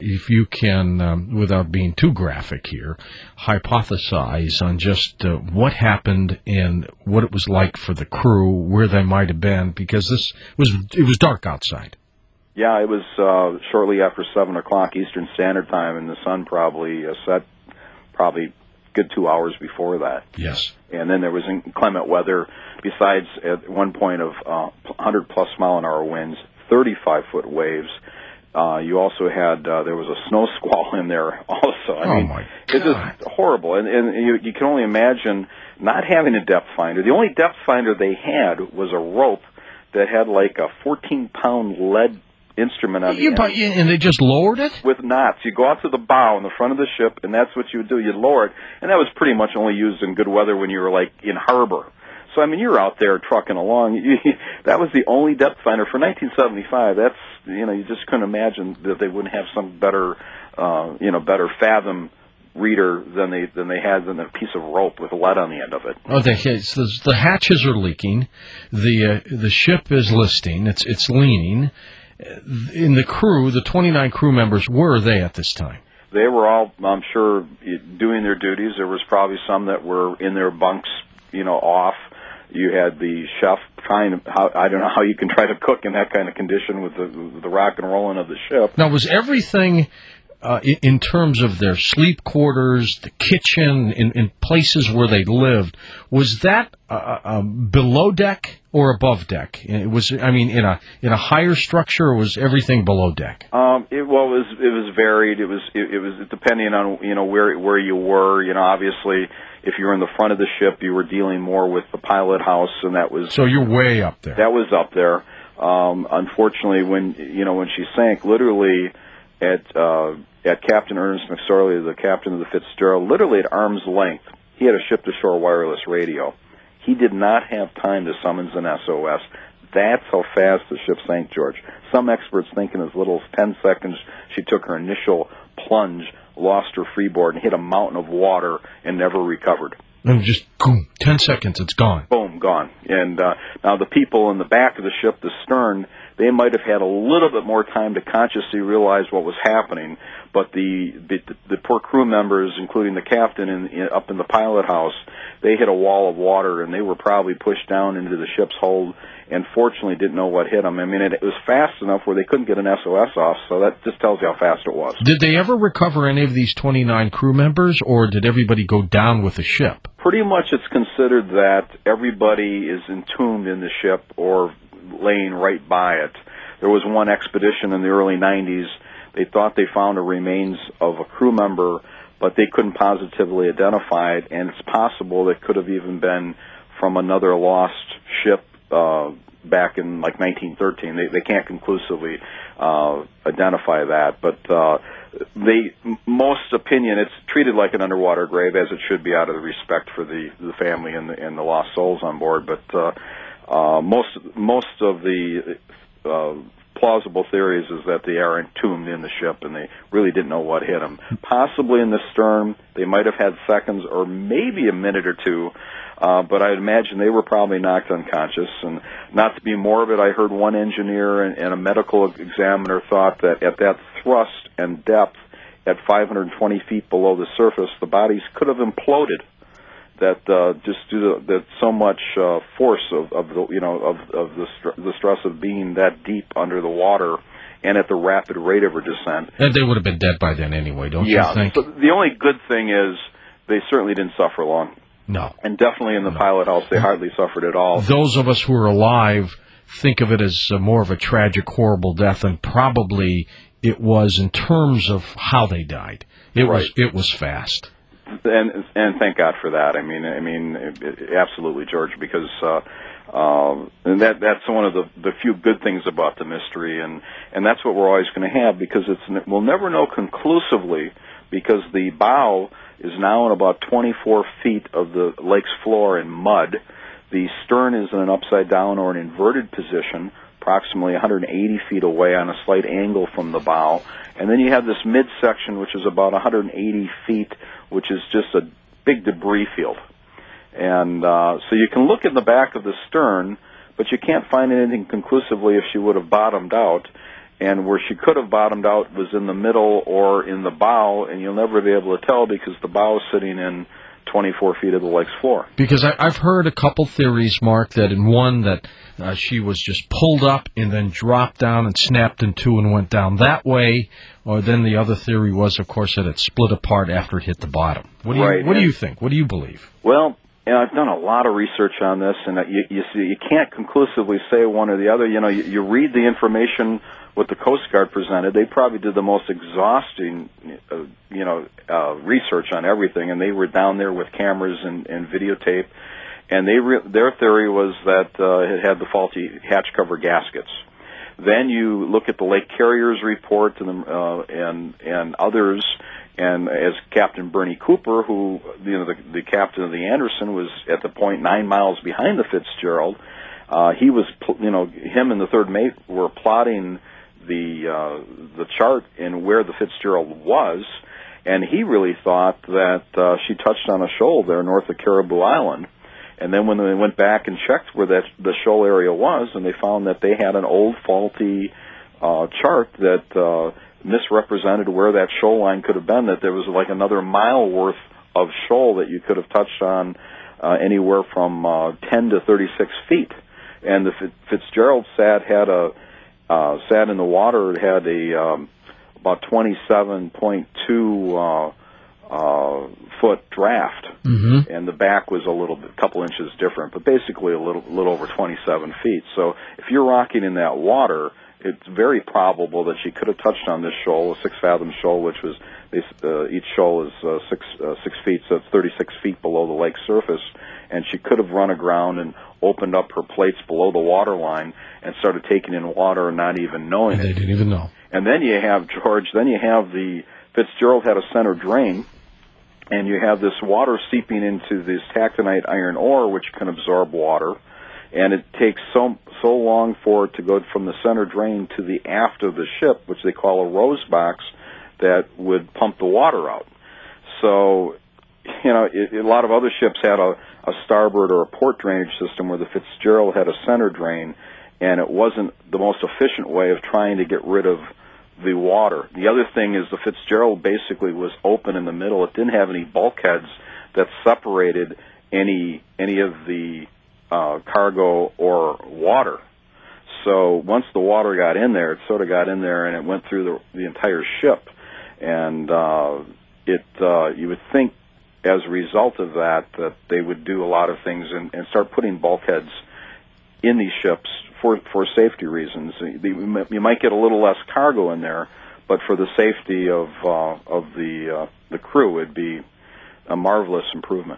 if you can, without being too graphic here, hypothesize on just what happened and what it was like for the crew, where they might have been, because it was dark outside. Yeah, it was shortly after 7 o'clock Eastern Standard Time, and the sun probably set good 2 hours before that. Yes. And then there was inclement weather, besides at one point of 100-plus mile-an-hour winds, 35-foot waves. You also had, there was a snow squall in there also. I mean, my God. It's just horrible. And you can only imagine not having a depth finder. The only depth finder they had was a rope that had like a 14-pound lead instrument on the end. And they just lowered it? With knots. You go out to the bow in the front of the ship, and that's what you would do. You'd lower it. And that was pretty much only used in good weather when you were, like, in harbor. So, I mean, you're out there trucking along. That was the only depth finder. For 1975, that's, you just couldn't imagine that they wouldn't have some better, better fathom reader than they had than a piece of rope with lead on the end of it. Okay, so the hatches are leaking. The ship is listing. It's leaning. In the crew, the 29 crew members, where are they at this time? They were all, I'm sure, doing their duties. There was probably some that were in their bunks, off. You had the chef I don't know how you can try to cook in that kind of condition with the rock and rolling of the ship. Now, was everything in terms of their sleep quarters, the kitchen, in places where they lived, was that below deck or above deck? It was, in a higher structure, or was everything below deck? It was varied. It was depending on where you were. Obviously, if you were in the front of the ship, you were dealing more with the pilot house, and that was. So you're way up there. That was up there. Unfortunately, when she sank, literally at Captain Ernest McSorley, the captain of the Fitzgerald, literally at arm's length, he had a ship-to-shore wireless radio. He did not have time to summons an SOS. That's how fast the ship sank, George. Some experts think in as little as 10 seconds she took her initial plunge, lost her freeboard, and hit a mountain of water and never recovered. And just, boom, 10 seconds, it's gone. Boom, gone. And now the people in the back of the ship, the stern, they might have had a little bit more time to consciously realize what was happening, but the poor crew members, including the captain up in the pilot house, they hit a wall of water, and they were probably pushed down into the ship's hold, and fortunately didn't know what hit them. I mean, it was fast enough where they couldn't get an SOS off, so that just tells you how fast it was. Did they ever recover any of these 29 crew members, or did everybody go down with the ship? Pretty much it's considered that everybody is entombed in the ship or laying right by it. There was one expedition in the early 90s. They thought they found the remains of a crew member, but they couldn't positively identify it, and it's possible it could have even been from another lost ship back in like 1913. They can't conclusively identify that, but most opinion, it's treated like an underwater grave, as it should be out of the respect for the family and the lost souls on board. But most of the plausible theories is that they are entombed in the ship and they really didn't know what hit them. Possibly in the stern, they might have had seconds or maybe a minute or two, but I'd imagine they were probably knocked unconscious. And not to be morbid, I heard one engineer and a medical examiner thought that at that thrust and depth, at 520 feet below the surface, the bodies could have imploded. That just due to that so much force of the stress of being that deep under the water and at the rapid rate of her descent. And they would have been dead by then anyway, don't you think? So the only good thing is they certainly didn't suffer long. No. And definitely in the pilot house, they hardly suffered at all. Those of us who are alive think of it as more of a tragic, horrible death, and probably it was in terms of how they died. It was fast. And thank God for that. I mean, absolutely, George, because and that's one of the few good things about the mystery, and that's what we're always going to have, because we'll never know conclusively, because the bow is now in about 24 feet of the lake's floor in mud. The stern is in an upside down or an inverted position, approximately 180 feet away on a slight angle from the bow. And then you have this midsection, which is about 180 feet, which is just a big debris field. And so you can look in the back of the stern, but you can't find anything conclusively if she would have bottomed out. and where she could have bottomed out was in the middle or in the bow, and you'll never be able to tell because the bow is sitting in 24 feet of the lake's floor. Because I've heard a couple theories, Mark, that in one that she was just pulled up and then dropped down and snapped in two and went down that way, or then the other theory was, of course, that it split apart after it hit the bottom. What do you think? What do you believe? Well, I've done a lot of research on this, and you see, you can't conclusively say one or the other. You read the information what the Coast Guard presented. They probably did the most exhausting, research on everything, and they were down there with cameras and videotape, and their theory was that it had the faulty hatch cover gaskets. Then you look at the Lake Carrier's report and others, and as Captain Bernie Cooper, who the captain of the Anderson, was at the point 9 miles behind the Fitzgerald. He was, him and the third mate were plotting the chart in where the Fitzgerald was, and he really thought that she touched on a shoal there north of Caribou Island. And then when they went back and checked where the shoal area was, and they found that they had an old faulty chart that misrepresented where that shoal line could have been, that there was like another mile worth of shoal that you could have touched on anywhere from 10 to 36 feet. And the Fitzgerald sat in the water. It had about 27.2 foot draft, and the back was a couple inches different, but basically a little over 27 feet. So if you're rocking in that water, it's very probable that she could have touched on this shoal, a 6-fathom shoal, which was each shoal is 6 feet, so it's 36 feet below the lake surface, and she could have run aground and opened up her plates below the water line and started taking in water and not even knowing it. They didn't even know. And then you have, George, the Fitzgerald had a center drain, and you have this water seeping into this taconite iron ore, which can absorb water, and it takes so long for it to go from the center drain to the aft of the ship, which they call a rose box, that would pump the water out. So, a lot of other ships had a starboard or a port drainage system, where the Fitzgerald had a center drain, and it wasn't the most efficient way of trying to get rid of the water. The other thing is the Fitzgerald basically was open in the middle. It didn't have any bulkheads that separated any of the cargo or water. So once the water got in there, it sort of got in there, and it went through the entire ship. And you would think, as a result of that they would do a lot of things and start putting bulkheads in these ships for safety reasons. You might get a little less cargo in there, but for the safety of the crew, it'd be a marvelous improvement.